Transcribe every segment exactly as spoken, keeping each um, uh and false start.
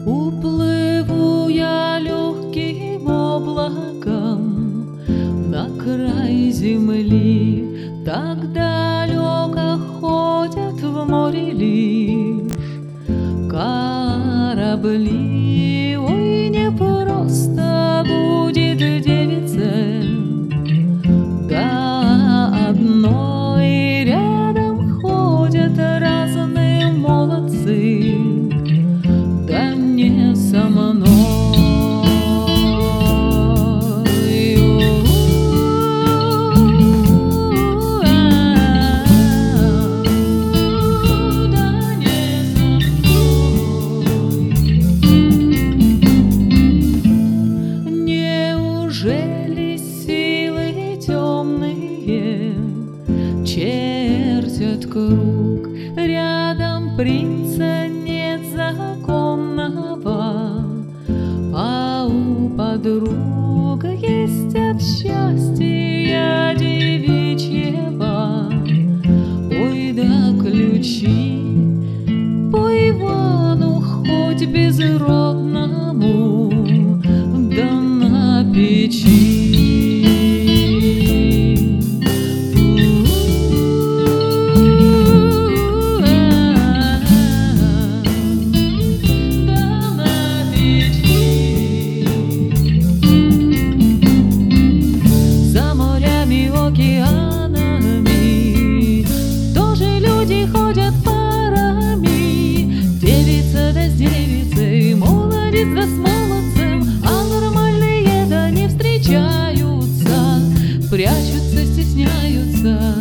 Уплыву я легким облаком на край земли, так далеко ходят в море лишь корабли. Ой, не просто будет девице до одной, рядом ходят разные молодцы, да не со мной. Неужели силы темные чертят круг? Рядом принца нет законного, а у подруг есть от счастья девичьего. Ой, да ключи по Ивану хоть безродному, да на печи. Океанами тоже люди ходят парами, девица да с девицей, молодец да с молодцем, а нормальные да не встречаются, прячутся, стесняются.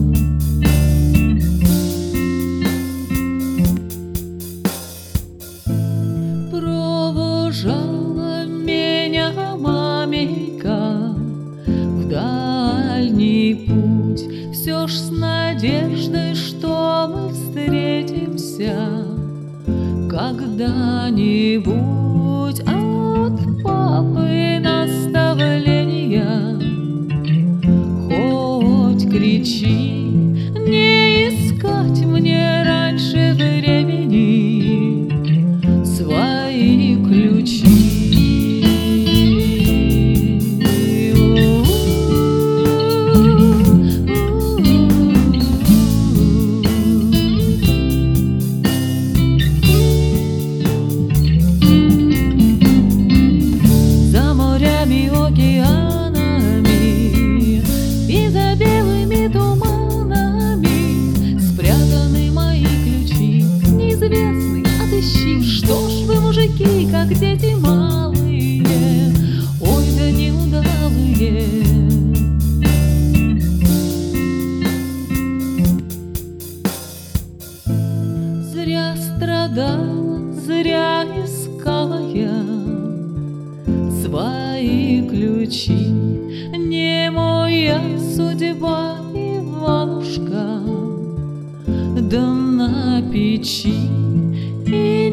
Провожала меня маменька в дальний путь, все ж с надеждой, что мы встретимся когда-нибудь. А от папы наставления хоть кричи, не искать мне раньше времени свои ключи. Океанами и за белыми туманами спрятаны мои ключи. Неизвестный, отыщи, что ж вы, мужики, как дети малые, ой, да неудалые. Зря страдала, зря искала я свои ключи, не моя судьба, Иванушка, да на печи. И